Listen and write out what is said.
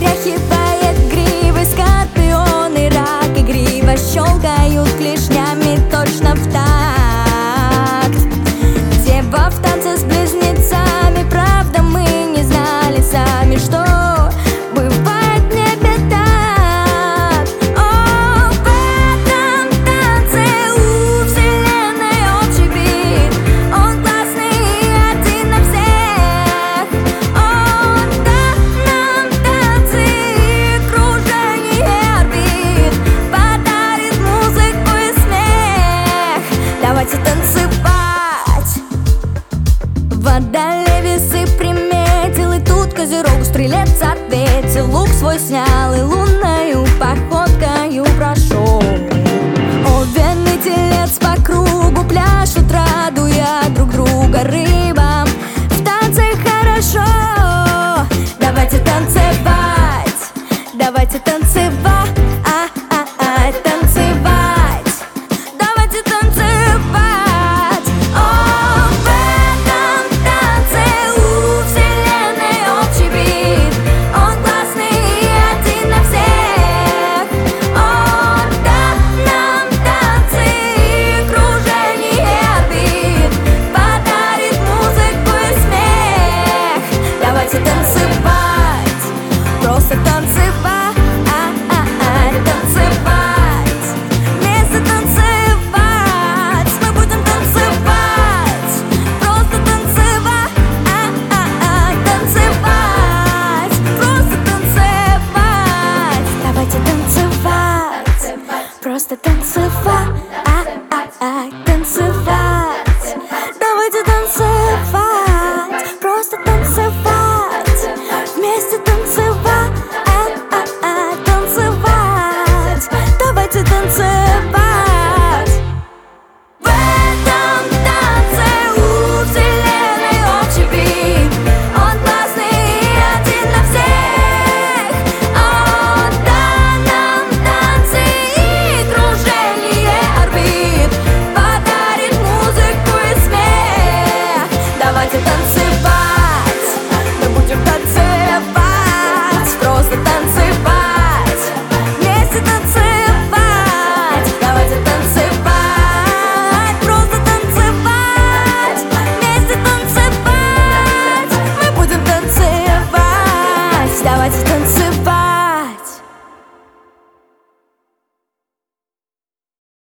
встряхивает гривы скорпион и рак, игриво щелкают клешнями точно в такт. Дева в танце с близнецами, правда мы не знали сами, что бывает в небе так. О, в этом танце у вселенной общий бит, он классный и один на всех. Он даст нам танцы и кружение орбит, подарит музыку и смех. Давайте танцевать. Водолей весы приметил, и тут козерогу стрелец ответил. Лук свой снял и лунною походкою прошел. Овен и телец по кругу пляшут, радуя друг друга рыбам. В танце хорошо. Давайте танцевать, давайте танцевать, танцевать. Давайте танцевать. О, в этом танце у вселенной общий бит, он классный и один на всех. Он даст нам танцы и кружение орбит, подарит музыку и смех. Давайте танцевать, просто танцевать, танцевать, вместе танцевать. Мы будем танцевать, просто танцевать, танцевать, просто танцевать. Давайте танцевать, просто танцевать, танцевать. Давайте танцевать, просто танцевать, вместе танцевать, танцевать. Давайте танцевать. В этом танце у вселенной общий бит, он классный и один на всех. Он даст нам танцы и кружение орбит, подарит музыку и смех. Давайте танцевать, мы будем танцевать, просто танцевать, вместе танцевать. Давайте танцевать, просто танцевать, вместе танцевать. Мы будем танцевать, давайте танцевать.